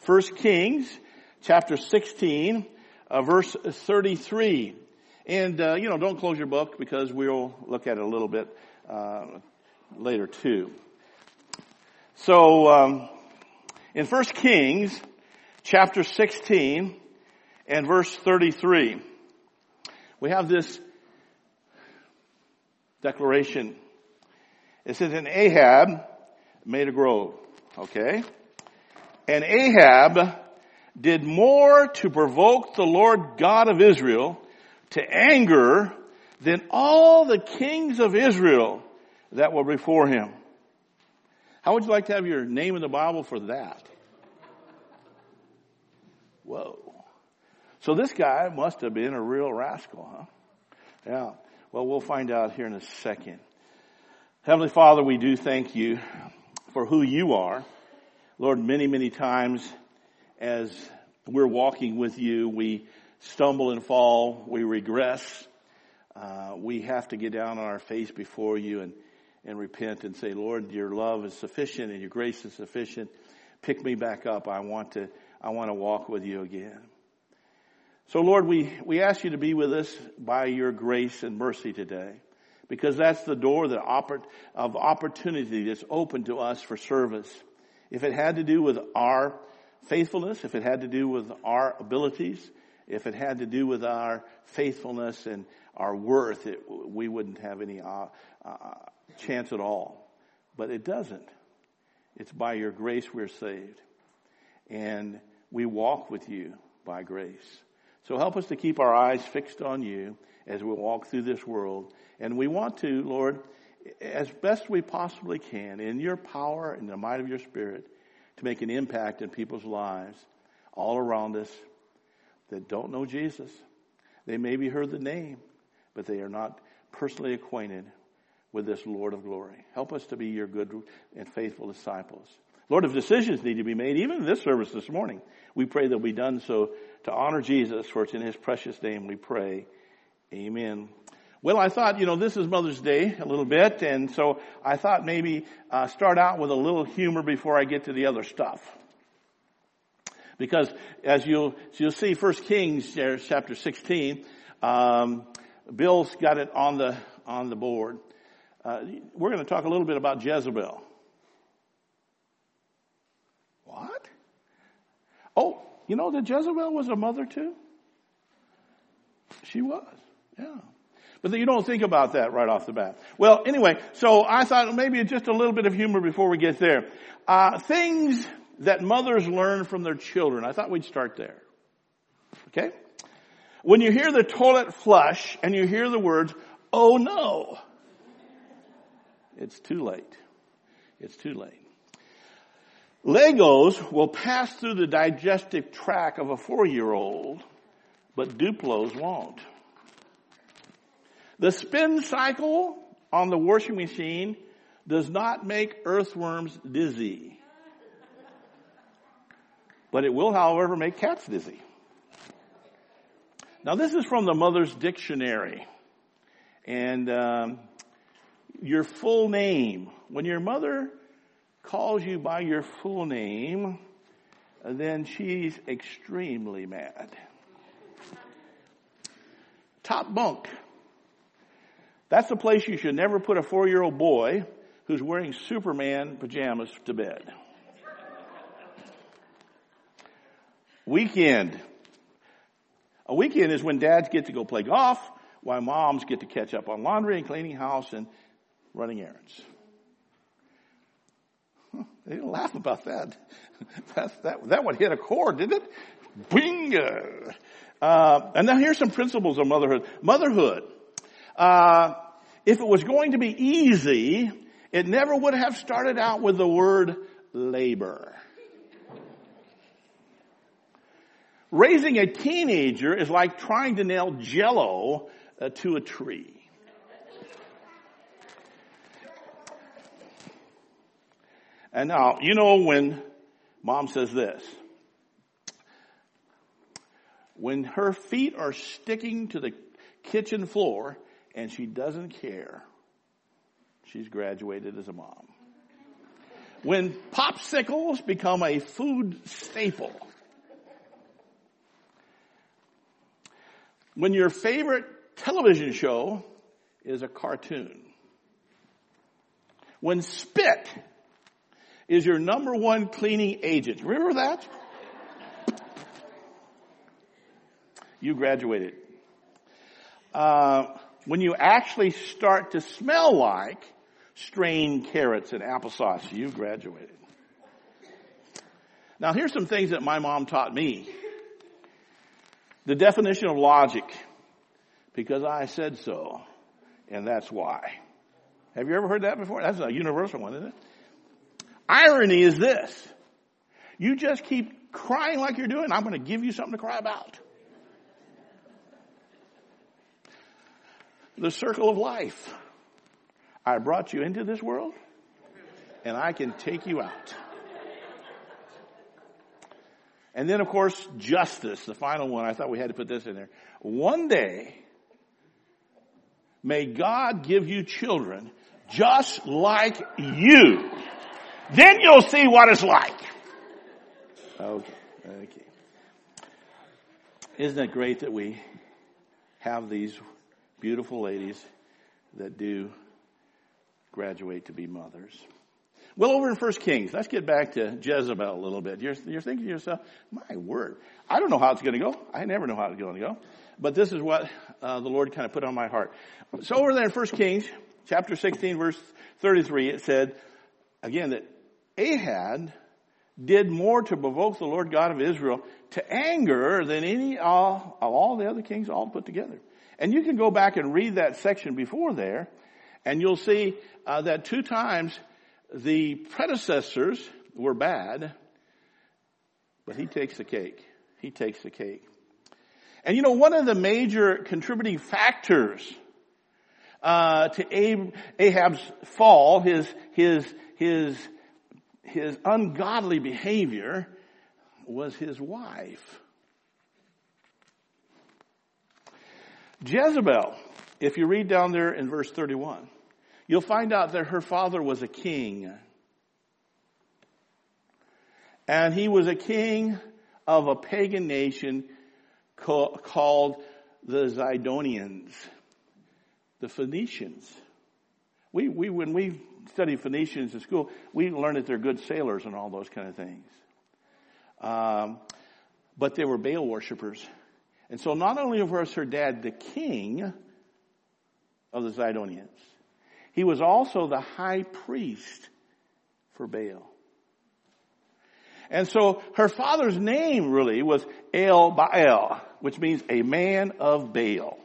1 Kings chapter 16, verse 33. And, don't close your book because we'll look at it a little bit later too. So, in 1 Kings chapter 16 and verse 33, we have this declaration. It says, and Ahab made a grove. Okay? And Ahab did more to provoke the Lord God of Israel to anger than all the kings of Israel that were before him. How would you like to have your name in the Bible for that? Whoa. So this guy must have been a real rascal, huh? Yeah. Well, we'll find out here in a second. Heavenly Father, we do thank you for who you are. Lord, many, many times as we're walking with you, we stumble and fall, we regress. We have to get down on our face before you and repent and say, Lord, your love is sufficient and your grace is sufficient. Pick me back up. I want to walk with you again. So Lord, we ask you to be with us by your grace and mercy today, because that's the door of opportunity that's open to us for service. If it had to do with our faithfulness, if it had to do with our abilities, if it had to do with our faithfulness and our worth, we wouldn't have any chance at all. But it doesn't. It's by your grace we're saved. And we walk with you by grace. So help us to keep our eyes fixed on you as we walk through this world. And we want to, Lord, as best we possibly can, in your power and the might of your Spirit, to make an impact in people's lives all around us that don't know Jesus. They maybe heard the name, but they are not personally acquainted with this Lord of glory. Help us to be your good and faithful disciples. Lord, if decisions need to be made, even in this service this morning, we pray they'll be done so to honor Jesus, for it's in his precious name we pray. Amen. Well, I thought, this is Mother's Day a little bit, and so I thought maybe start out with a little humor before I get to the other stuff. Because as you'll see, 1 Kings chapter 16, Bill's got it on the board. We're going to talk a little bit about Jezebel. What? Oh, that Jezebel was a mother too? She was, yeah. But you don't think about that right off the bat. Well, anyway, so I thought maybe just a little bit of humor before we get there. Things that mothers learn from their children. I thought we'd start there. Okay? When you hear the toilet flush and you hear the words, oh no, it's too late. It's too late. Legos will pass through the digestive tract of a 4-year-old, but Duplos won't. The spin cycle on the washing machine does not make earthworms dizzy. But it will, however, make cats dizzy. Now, this is from the Mother's Dictionary. And your full name. When your mother calls you by your full name, then she's extremely mad. Top bunk. That's the place you should never put a 4-year-old boy who's wearing Superman pajamas to bed. Weekend. A weekend is when dads get to go play golf, while moms get to catch up on laundry and cleaning house and running errands. They didn't laugh about that. That one hit a chord, didn't it? Bingo! And now here's some principles of motherhood. Motherhood. If it was going to be easy, it never would have started out with the word labor. Raising a teenager is like trying to nail Jell-O to a tree. And now, when mom says this, when her feet are sticking to the kitchen floor and she doesn't care, she's graduated as a mom. When popsicles become a food staple. When your favorite television show is a cartoon. When spit is your number one cleaning agent. Remember that? You graduated. When you actually start to smell like strained carrots and applesauce, you graduated. Now here's some things that my mom taught me. The definition of logic. Because I said so, and that's why. Have you ever heard that before? That's a universal one, isn't it? Irony is this. You just keep crying like you're doing, I'm going to give you something to cry about. The circle of life. I brought you into this world, and I can take you out. And then, of course, justice, the final one. I thought we had to put this in there. One day, may God give you children just like you. Then you'll see what it's like. Okay. Isn't it great that we have these beautiful ladies that do graduate to be mothers? Well, over in 1 Kings, let's get back to Jezebel a little bit. You're thinking to yourself, my word, I don't know how it's going to go. I never know how it's going to go. But this is what the Lord kind of put on my heart. So over there in 1 Kings, chapter 16, verse 33, it said, again, that Ahab did more to provoke the Lord God of Israel to anger than any of all the other kings all put together. And you can go back and read that section before there, and you'll see that 2 times the predecessors were bad, but he takes the cake. He takes the cake. And you know, one of the major contributing factors to Ahab's fall, his ungodly behavior, was his wife. Jezebel, if you read down there in verse 31, you'll find out that her father was a king. And he was a king of a pagan nation called the Zidonians, the Phoenicians. When we studied Phoenicians in school, we learned that they're good sailors and all those kind of things. But they were Baal worshipers. And so not only was her dad the king of the Zidonians, he was also the high priest for Baal. And so her father's name really was El Baal, which means a man of Baal.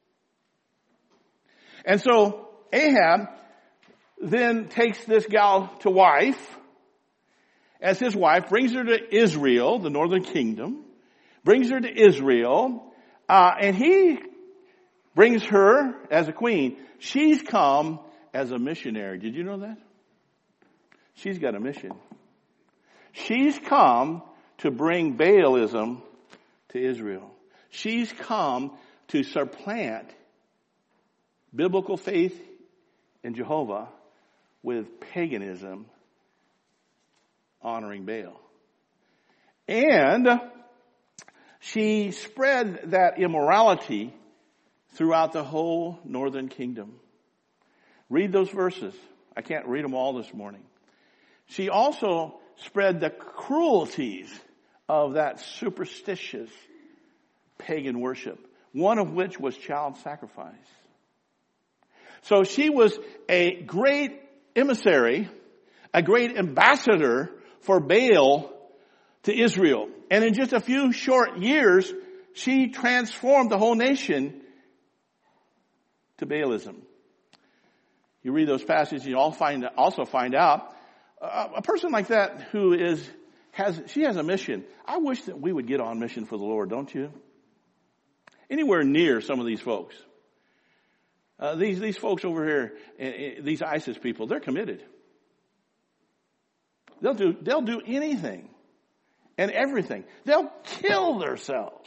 And so Ahab then takes this gal to wife, as his wife, brings her to Israel, the northern kingdom, brings her to Israel, and he brings her as a queen. She's come as a missionary. Did you know that? She's got a mission. She's come to bring Baalism to Israel. She's come to supplant biblical faith in Jehovah with paganism honoring Baal. And she spread that immorality throughout the whole northern kingdom. Read those verses. I can't read them all this morning. She also spread the cruelties of that superstitious pagan worship, one of which was child sacrifice. So she was a great emissary, a great ambassador for Baal to Israel. And in just a few short years, she transformed the whole nation to Baalism. You read those passages, you also find out a person like that who she has a mission. I wish that we would get on mission for the Lord, don't you? Anywhere near some of these folks. These folks over here, these ISIS people, they're committed. They'll do anything and everything. They'll kill themselves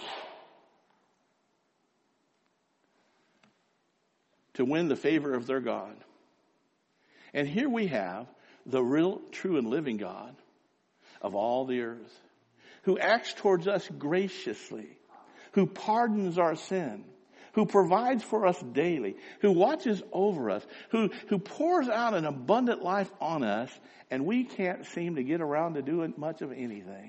to win the favor of their God. And here we have the real, true, and living God of all the earth, who acts towards us graciously, who pardons our sin, who provides for us daily, who watches over us, who pours out an abundant life on us, and we can't seem to get around to doing much of anything.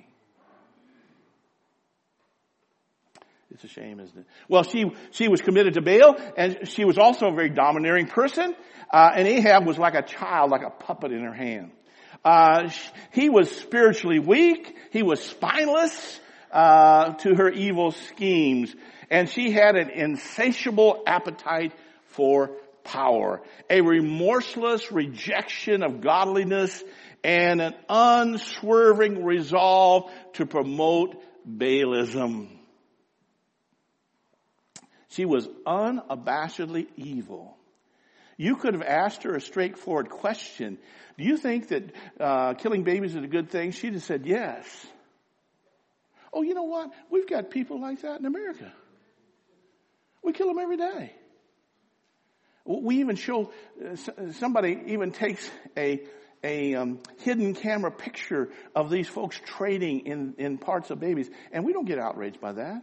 It's a shame, isn't it? Well, she was committed to Baal, and she was also a very domineering person. And Ahab was like a child, like a puppet in her hand. He was spiritually weak. He was spineless to her evil schemes. And she had an insatiable appetite for power, a remorseless rejection of godliness, and an unswerving resolve to promote Baalism. She was unabashedly evil. You could have asked her a straightforward question. Do you think that killing babies is a good thing? She'd have said yes. Oh, you know what? We've got people like that in America. We kill them every day. We even show, somebody even takes a hidden camera picture of these folks trading in parts of babies, and we don't get outraged by that.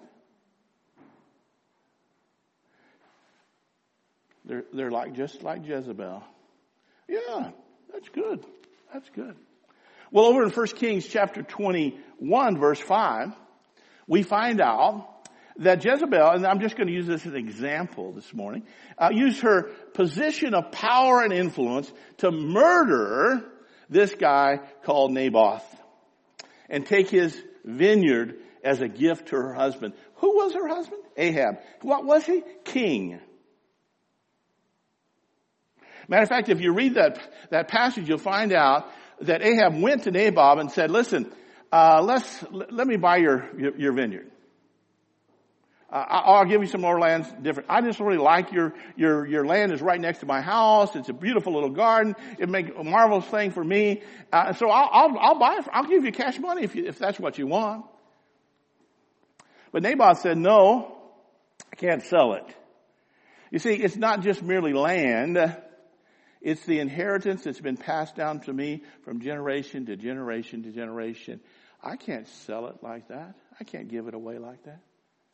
They're just like Jezebel. Yeah, that's good. That's good. Well, over in 1 Kings chapter 21, verse 5, we find out that Jezebel, and I'm just going to use this as an example this morning, used her position of power and influence to murder this guy called Naboth and take his vineyard as a gift to her husband. Who was her husband? Ahab. What was he? King. Matter of fact, if you read that passage, you'll find out that Ahab went to Naboth and said, listen, let me buy your vineyard. I'll give you some more land different. I just really like your land is right next to my house. It's a beautiful little garden. It'd make a marvelous thing for me. So I'll buy it. I'll give you cash money if that's what you want. But Naboth said, no, I can't sell it. You see, it's not just merely land. It's the inheritance that's been passed down to me from generation to generation to generation. I can't sell it like that. I can't give it away like that.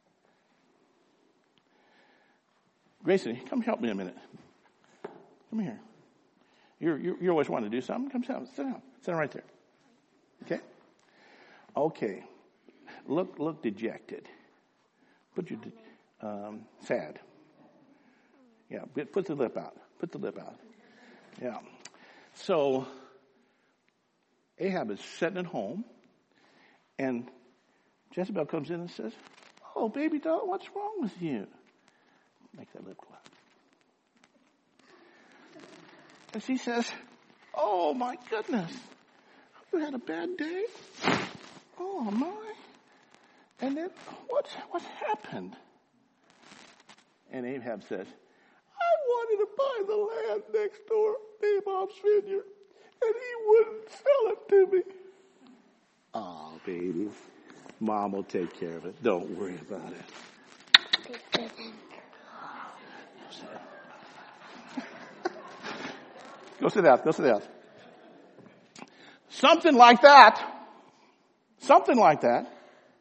Grayson, come help me a minute. Come here. You always want to do something. Come sit down. Sit down right there. Okay? Okay. Look dejected. Put your sad. Yeah, put the lip out. Put the lip out. Yeah. So Ahab is sitting at home, and Jezebel comes in and says, "Oh, baby doll, what's wrong with you?" Make that lip clap. And she says, "Oh my goodness, you had a bad day? Oh my! And then what's happened?" And Ahab says, "I wanted to buy the land next door, Naboth's vineyard, and he wouldn't sell it to me." Oh, baby, Mom will take care of it. Don't worry about it. Go sit down. Go sit down. Something like that. Something like that.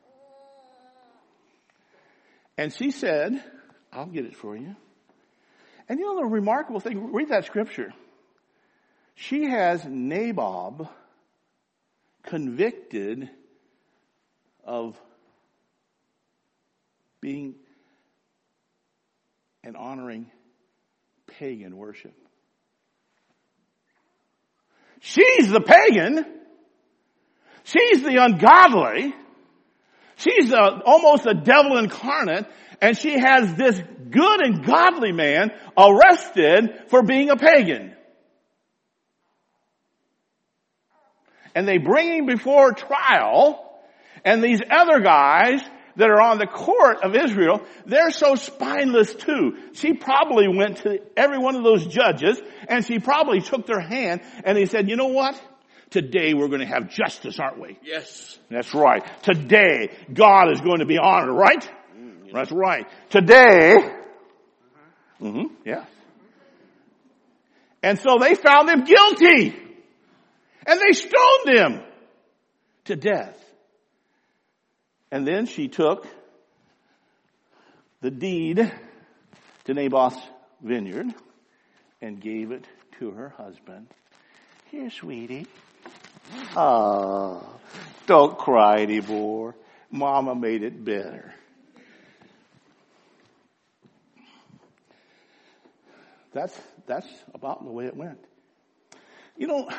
And she said, "I'll get it for you." And you know the remarkable thing, read that scripture. She has Naboth convicted of being and honoring pagan worship. She's the pagan. She's the ungodly. She's almost a devil incarnate. And she has this good and godly man arrested for being a pagan. And they bring him before trial. And these other guys that are on the court of Israel, they're so spineless too. She probably went to every one of those judges and she probably took their hand and they said, "You know what? Today we're going to have justice, aren't we?" Yes. That's right. Today God is going to be honored, right? Yes. That's right. Today. Yes. And so they found him guilty. And they stoned him to death. And then she took the deed to Naboth's vineyard and gave it to her husband. Here, sweetie. Oh, don't cry anymore. Mama made it better. That's about the way it went. You know,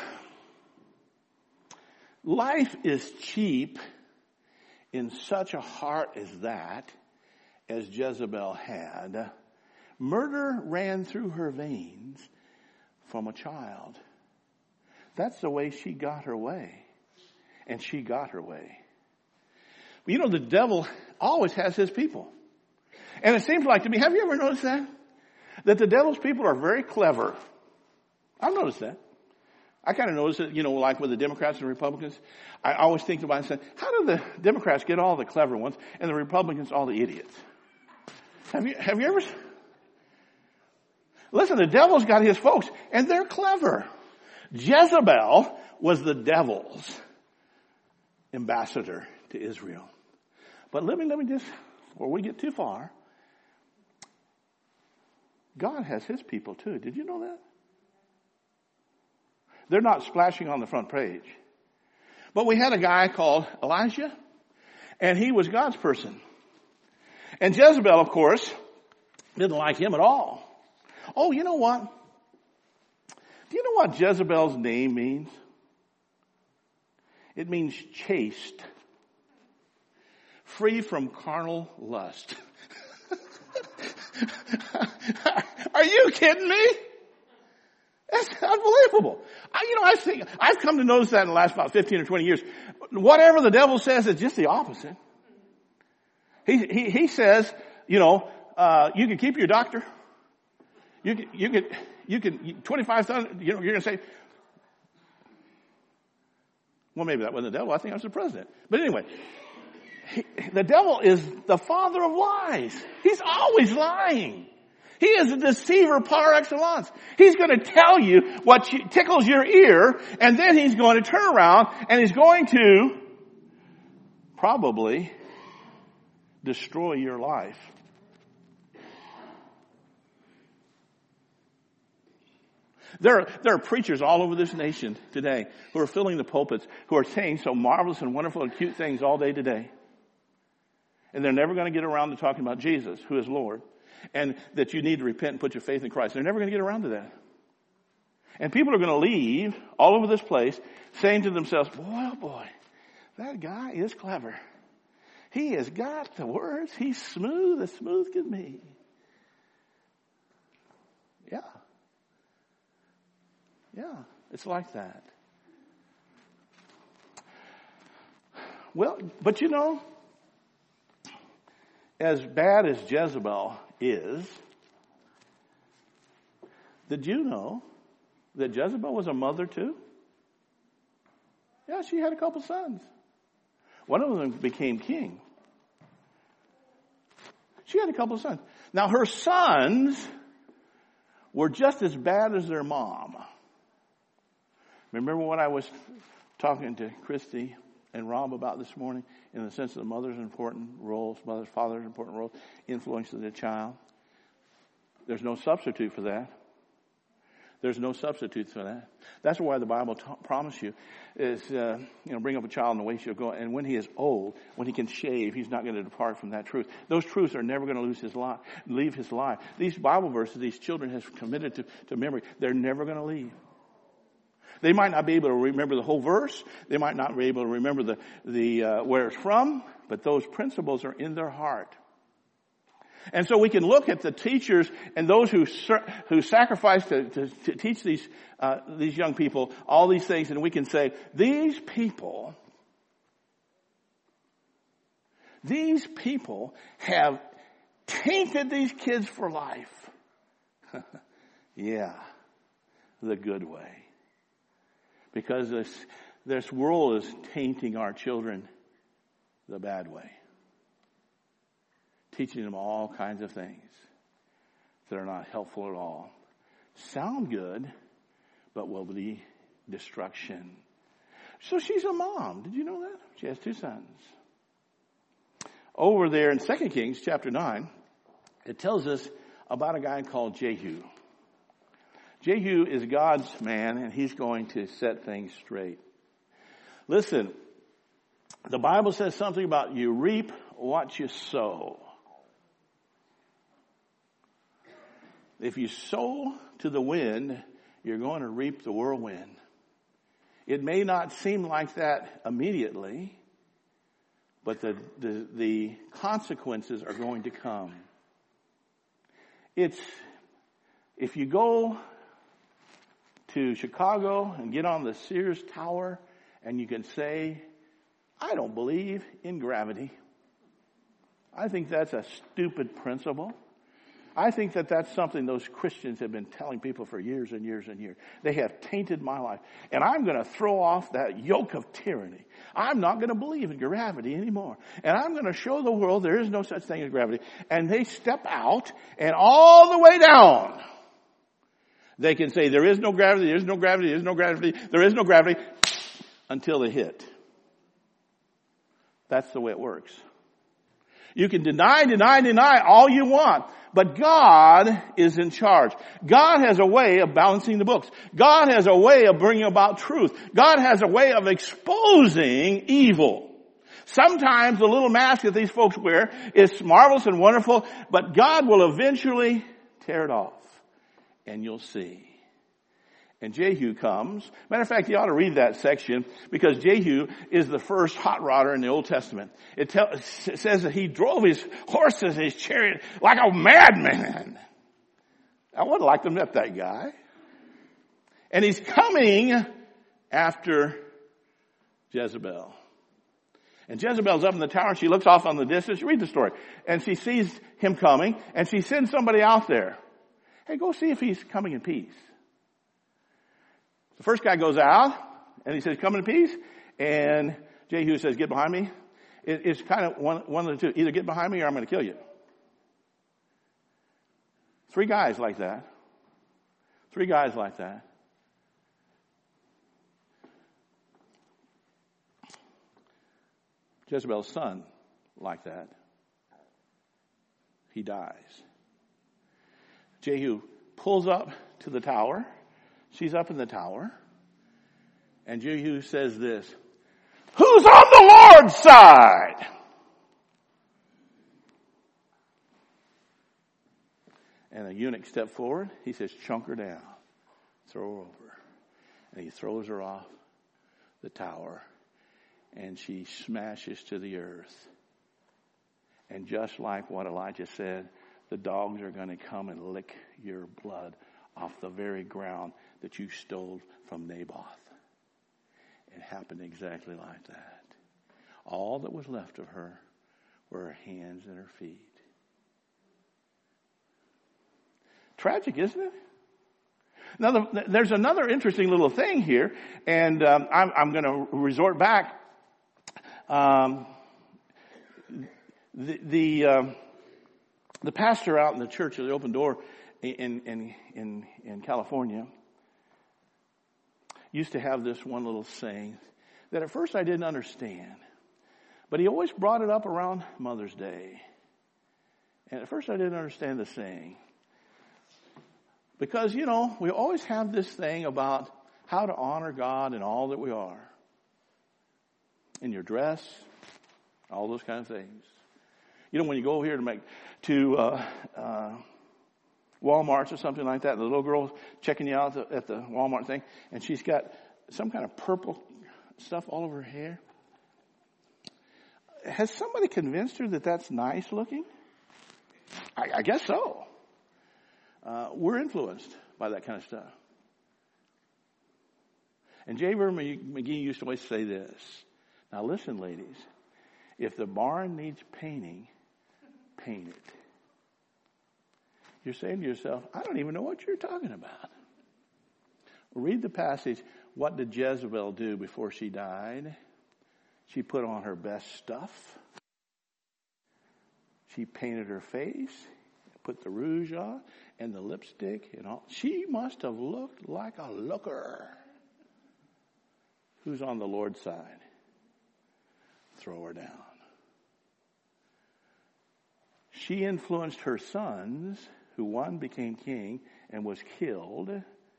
life is cheap in such a heart as that, as Jezebel had. Murder ran through her veins from a child. That's the way she got her way. And she got her way. But you know, the devil always has his people. And it seems like to me, have you ever noticed that? That the devil's people are very clever. I've noticed that. I kind of noticed it, you know, like with the Democrats and Republicans. I always think about it and say, how do the Democrats get all the clever ones and the Republicans all the idiots? Have you ever? Listen, the devil's got his folks, and they're clever. Jezebel was the devil's ambassador to Israel. But let me just, before we get too far, God has his people too. Did you know that? They're not splashing on the front page. But we had a guy called Elijah, and he was God's person. And Jezebel, of course, didn't like him at all. Oh, you know what? Do you know what Jezebel's name means? It means chaste. Free from carnal lust. Are you kidding me? That's unbelievable. I've come to notice that in the last about 15 or 20 years. Whatever the devil says is just the opposite. He says, you can keep your doctor. You can 25,000, you're going to say, well, maybe that wasn't the devil. I think I was the president. But anyway, the devil is the father of lies. He's always lying. He is a deceiver par excellence. He's going to tell you what tickles your ear, and then he's going to turn around and he's going to probably destroy your life. There are preachers all over this nation today who are filling the pulpits, who are saying so marvelous and wonderful and cute things all day today. And they're never going to get around to talking about Jesus, who is Lord, and that you need to repent and put your faith in Christ. They're never going to get around to that. And people are going to leave all over this place saying to themselves, boy, oh boy, that guy is clever. He has got the words. He's smooth as smooth can be. Yeah. Yeah, it's like that. Well, but as bad as Jezebel is, did you know that Jezebel was a mother too? Yeah, she had a couple sons. One of them became king. She had a couple of sons. Now her sons were just as bad as their mom. Remember what I was talking to Christy and Rob about this morning in the sense of the mother's important roles, father's important roles, influence of the child? There's no substitute for that. There's no substitute for that. That's why the Bible promises you is, bring up a child in the way he shall go. And when he is old, when he can shave, he's not going to depart from that truth. Those truths are never going to leave his life. These Bible verses, these children have committed to memory. They're never going to leave. They might not be able to remember the whole verse. They might not be able to remember the where it's from, but those principles are in their heart. And so we can look at the teachers and those who sacrifice to teach these young people all these things, and we can say, these people have tainted these kids for life. Yeah, the good way. Because this world is tainting our children the bad way. Teaching them all kinds of things that are not helpful at all. Sound good, but will be destruction So she's a mom. Did you know that? She has 2 sons. Over there in 2 Kings chapter 9, it tells us about a guy called Jehu. Jehu is God's man, and he's going to set things straight. Listen, the Bible says something about you reap what you sow. If you sow to the wind, you're going to reap the whirlwind. It may not seem like that immediately, but the consequences are going to come. If you go to Chicago and get on the Sears Tower and you can say, I don't believe in gravity. I think that's a stupid principle. I think that's something those Christians have been telling people for years and years and years. They have tainted my life. And I'm going to throw off that yoke of tyranny. I'm not going to believe in gravity anymore. And I'm going to show the world there is no such thing as gravity. And they step out and all the way down, they can say there is no gravity, there is no gravity, there is no gravity, there is no gravity, until they hit. That's the way it works. You can deny all you want, but God is in charge. God has a way of balancing the books. God has a way of bringing about truth. God has a way of exposing evil. Sometimes the little mask that these folks wear is marvelous and wonderful, but God will eventually tear it off, and you'll see. And Jehu comes. Matter of fact, you ought to read that section because Jehu is the first hot rodder in the Old Testament. It says that he drove his horses, his chariot, like a madman. I would like to meet that guy. And he's coming after Jezebel. And Jezebel's up in the tower and she looks off on the distance. Read the story. And she sees him coming and she sends somebody out there. Hey, go see if he's coming in peace. The first guy goes out, and he says, come in peace. And Jehu says, get behind me. It's kind of one of the two. Either get behind me or I'm going to kill you. 3 guys like that. 3 guys like that. Jezebel's son like that. He dies. Jehu pulls up to the tower. She's up in the tower. And Jehu says this, who's on the Lord's side? And a eunuch stepped forward. He says, chunk her down. Throw her over. And he throws her off the tower. And she smashes to the earth. And just like what Elijah said, the dogs are going to come and lick your blood off the very ground that you stole from Naboth. It happened exactly like that. All that was left of her were her hands and her feet. Tragic, isn't it? Now, there's another interesting little thing here, and I'm going to resort back. The pastor out in the church of the Open Door in California used to have this one little saying that at first I didn't understand, but he always brought it up around Mother's Day. And at first I didn't understand the saying. Because, you know, we always have this thing about how to honor God in all that we are. In your dress, all those kind of things. You know, when you go over here to Walmart or something like that, the little girl checking you out at the Walmart thing, and she's got some kind of purple stuff all over her hair. Has somebody convinced her that that's nice looking? I guess so. We're influenced by that kind of stuff. And J. Vernon McGee used to always say this. Now listen, ladies. If the barn needs painting, paint it. You're saying to yourself, I don't even know what you're talking about. Read the passage. What did Jezebel do before she died? She put on her best stuff. She painted her face, put the rouge on, and the lipstick and all. She must have looked like a looker. Who's on the Lord's side? Throw her down. She influenced her sons, who one became king and was killed.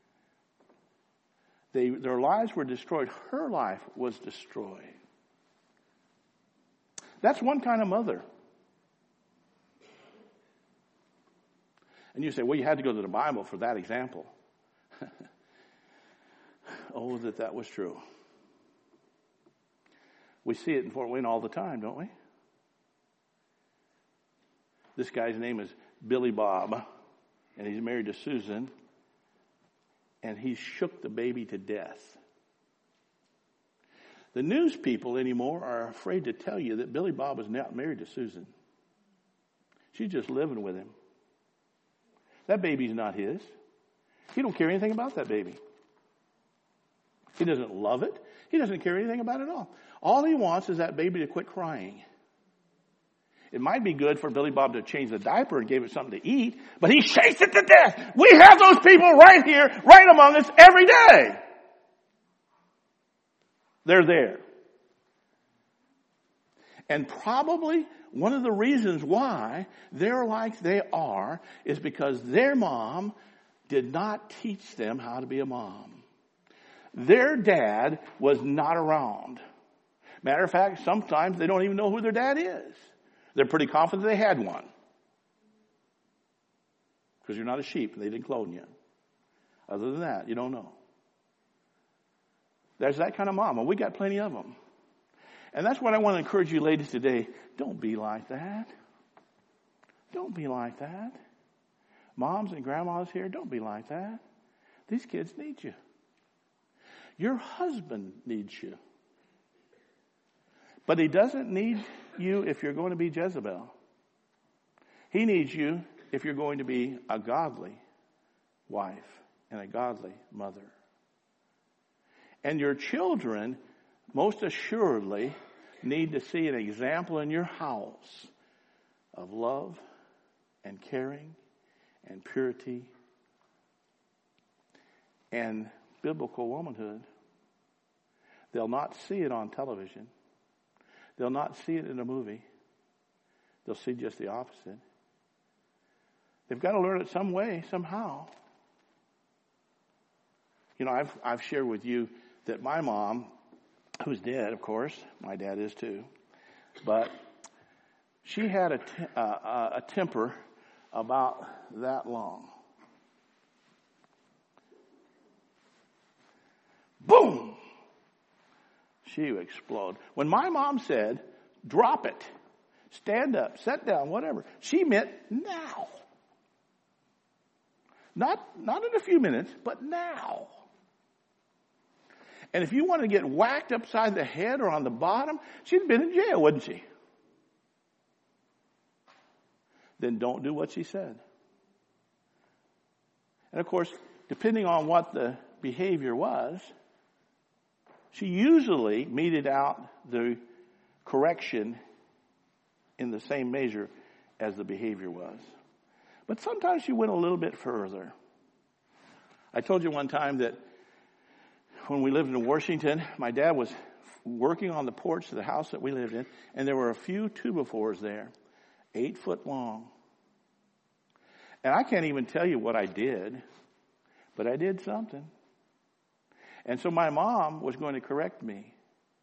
Their lives were destroyed. Her life was destroyed. That's one kind of mother. And you say, well, you had to go to the Bible for that example. Oh, that was true. We see it in Fort Wayne all the time, don't we? This guy's name is Billy Bob, and he's married to Susan, and he shook the baby to death. The news people anymore are afraid to tell you that Billy Bob is not married to Susan. She's just living with him. That baby's not his. He don't care anything about that baby. He doesn't love it. He doesn't care anything about it at all. All he wants is that baby to quit crying. It might be good for Billy Bob to change the diaper and give it something to eat, but he shakes it to death. We have those people right here, right among us every day. They're there. And probably one of the reasons why they're like they are is because their mom did not teach them how to be a mom. Their dad was not around. Matter of fact, sometimes they don't even know who their dad is. They're pretty confident they had one. Because you're not a sheep and they didn't clone you. Other than that, you don't know. There's that kind of mom, and we got plenty of them. And that's what I want to encourage you ladies today. Don't be like that. Don't be like that. Moms and grandmas here, don't be like that. These kids need you. Your husband needs you. But he doesn't need you if you're going to be Jezebel. He needs you if you're going to be a godly wife and a godly mother. And your children, most assuredly, need to see an example in your house of love and caring and purity and biblical womanhood. They'll not see it on television. They'll not see it in a movie. They'll see just the opposite. They've got to learn it some way, somehow. You know, I've shared with you that my mom, who's dead, of course, my dad is too, but she had a temper about that long. Boom! She would explode. When my mom said, drop it, stand up, sit down, whatever, she meant now. Not in a few minutes, but now. And if you want to get whacked upside the head or on the bottom, she'd been in jail, wouldn't she? Then don't do what she said. And of course, depending on what the behavior was, she usually meted out the correction in the same measure as the behavior was. But sometimes she went a little bit further. I told you one time that when we lived in Washington, my dad was working on the porch of the house that we lived in, and there were a few 2x4s there, 8 foot long. And I can't even tell you what I did, but I did something. And so my mom was going to correct me.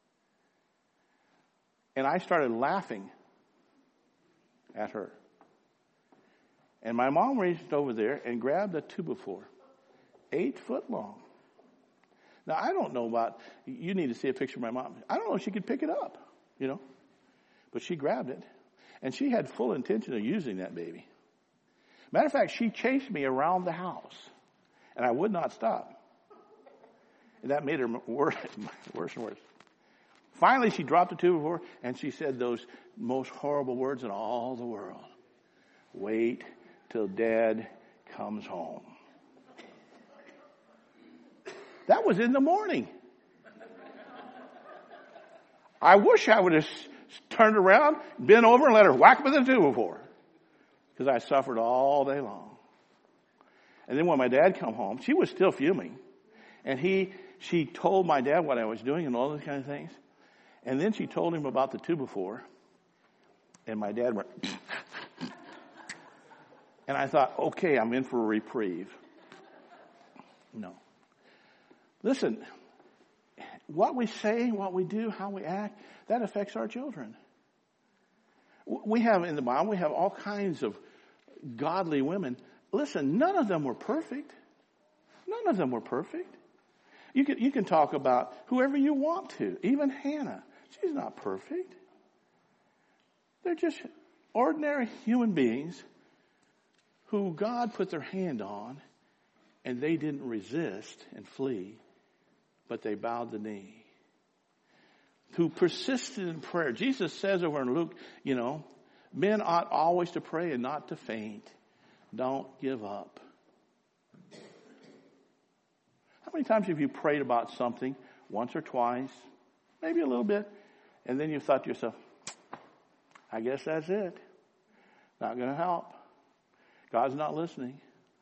And I started laughing at her. And my mom reached over there and grabbed a 2x4, 8 foot long. Now, I don't know about, you need to see a picture of my mom. I don't know if she could pick it up, but she grabbed it. And she had full intention of using that baby. Matter of fact, she chased me around the house, and I would not stop. And that made her worse and worse. Finally, she dropped the 2x4, and she said those most horrible words in all the world. Wait till Dad comes home. That was in the morning. I wish I would have turned around, bent over, and let her whack with a 2x4. Because I suffered all day long. And then when my dad come home, she was still fuming. And he she told my dad what I was doing and all those kind of things. And then she told him about the 2-by-4. And my dad went, and I thought, okay, I'm in for a reprieve. No. Listen, what we say, what we do, how we act, that affects our children. We have in the Bible, we have all kinds of godly women. Listen, none of them were perfect. None of them were perfect. You can talk about whoever you want to. Even Hannah. She's not perfect. They're just ordinary human beings who God put their hand on, and they didn't resist and flee, but they bowed the knee. Who persisted in prayer. Jesus says over in Luke, men ought always to pray and not to faint. Don't give up. How many times have you prayed about something once or twice, maybe a little bit, and then you thought to yourself, I guess that's it. Not going to help. God's not listening.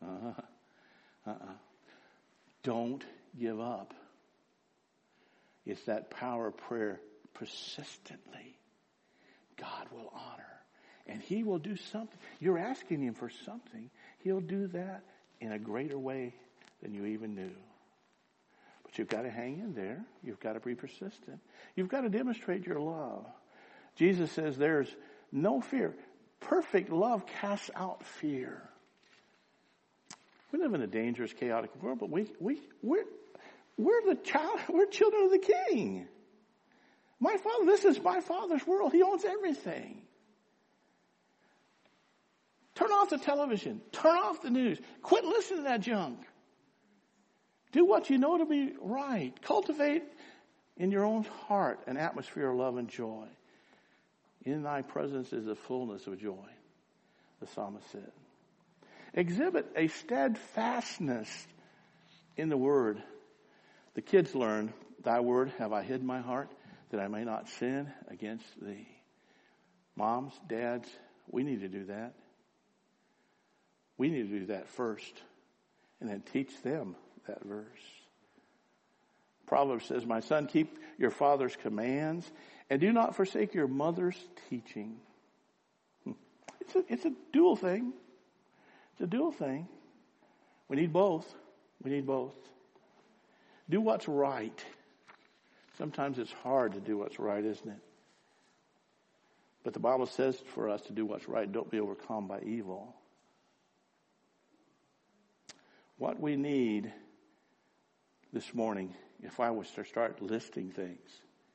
Don't give up. It's that power of prayer persistently. God will honor. And He will do something. You're asking Him for something. He'll do that in a greater way than you even knew. But you've got to hang in there. You've got to be persistent. You've got to demonstrate your love. Jesus says there's no fear. Perfect love casts out fear. We live in a dangerous, chaotic world, but we're children of the King. This is my Father's world. He owns everything. Turn off the television. Turn off the news. Quit listening to that junk. Do what you know to be right. Cultivate in your own heart an atmosphere of love and joy. In thy presence is the fullness of joy, the psalmist said. Exhibit a steadfastness in the word. The kids learn, thy word have I hid in my heart, that I may not sin against thee. Moms, dads, we need to do that. We need to do that first, and then teach them that verse. Proverbs says, my son, keep your father's commands, and do not forsake your mother's teaching. It's a dual thing. It's a dual thing. We need both. We need both. Do what's right. Sometimes it's hard to do what's right, isn't it? But the Bible says for us to do what's right. Don't be overcome by evil. What we need this morning, if I was to start listing things,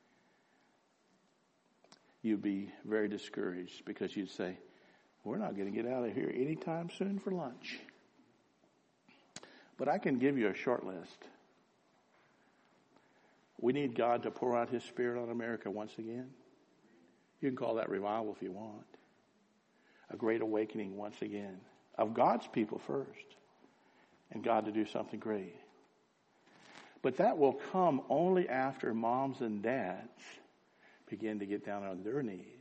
you'd be very discouraged because you'd say, we're not going to get out of here anytime soon for lunch. But I can give you a short list. We need God to pour out His Spirit on America once again. You can call that revival if you want. A great awakening once again of God's people first. And God to do something great. But that will come only after moms and dads begin to get down on their knees.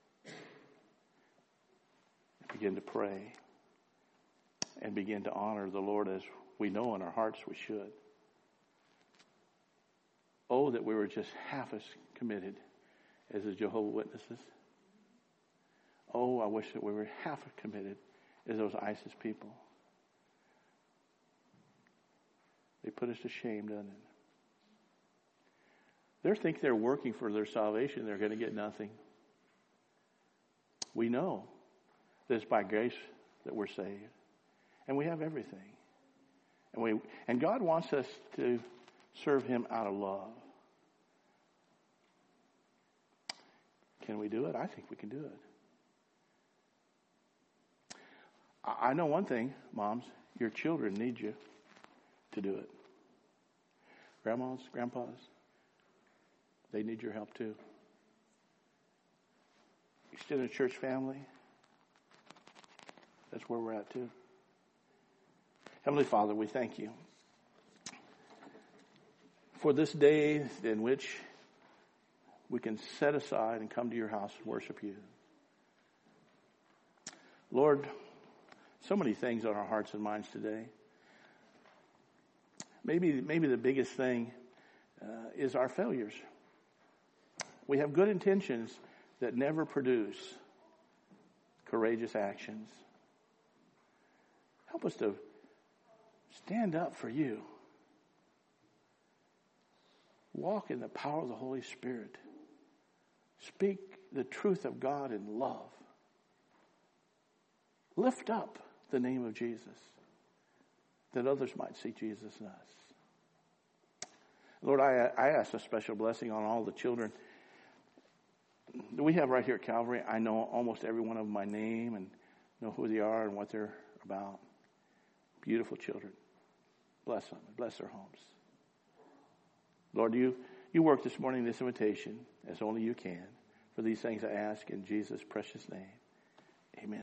Begin to pray. And begin to honor the Lord as we know in our hearts we should. Oh, that we were just half as committed as the Jehovah's Witnesses. Oh, I wish that we were half as committed as those ISIS people. They put us to shame, doesn't it? They think they're working for their salvation. They're going to get nothing. We know that it's by grace that we're saved. And we have everything. And God wants us to serve Him out of love. Can we do it? I think we can do it. I know one thing, moms. Your children need you to do it. Grandmas, grandpas, they need your help too. Extended church family, that's where we're at too. Heavenly Father, we thank you for this day in which we can set aside and come to your house and worship you. Lord, so many things on our hearts and minds today. Maybe the biggest thing is our failures. We have good intentions that never produce courageous actions. Help us to stand up for you. Walk in the power of the Holy Spirit. Speak the truth of God in love. Lift up the name of Jesus, that others might see Jesus in us. Lord, I ask a special blessing on all the children that we have right here at Calvary. I know almost every one of them by name and know who they are and what they're about. Beautiful children. Bless them. Bless their homes. Lord, you work this morning this invitation as only you can. For these things I ask in Jesus' precious name. Amen.